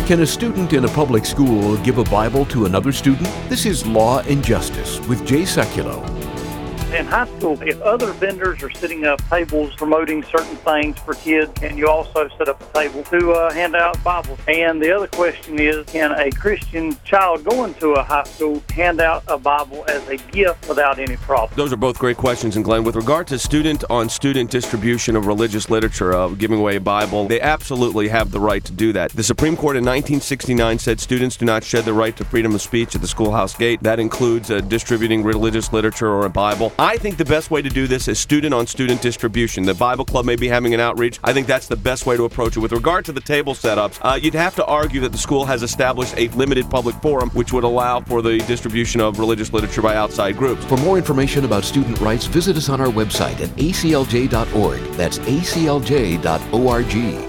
Can a student in a public school give a Bible to another student? This is Law and Justice with Jay Sekulow. In high school, if other vendors are setting up tables promoting certain things for kids, can you also set up a table to hand out Bibles? And the other question is, can a Christian child going to a high school hand out a Bible as a gift without any problem? Those are both great questions, and Glenn, with regard to student-on-student distribution of religious literature, giving away a Bible, they absolutely have the right to do that. The Supreme Court in 1969 said students do not shed the right to freedom of speech at the schoolhouse gate. That includes distributing religious literature or a Bible. I think the best way to do this is student-on-student distribution. The Bible Club may be having an outreach. I think that's the best way to approach it. With regard to the table setups, you'd have to argue that the school has established a limited public forum which would allow for the distribution of religious literature by outside groups. For more information about student rights, visit us on our website at aclj.org. That's aclj.org.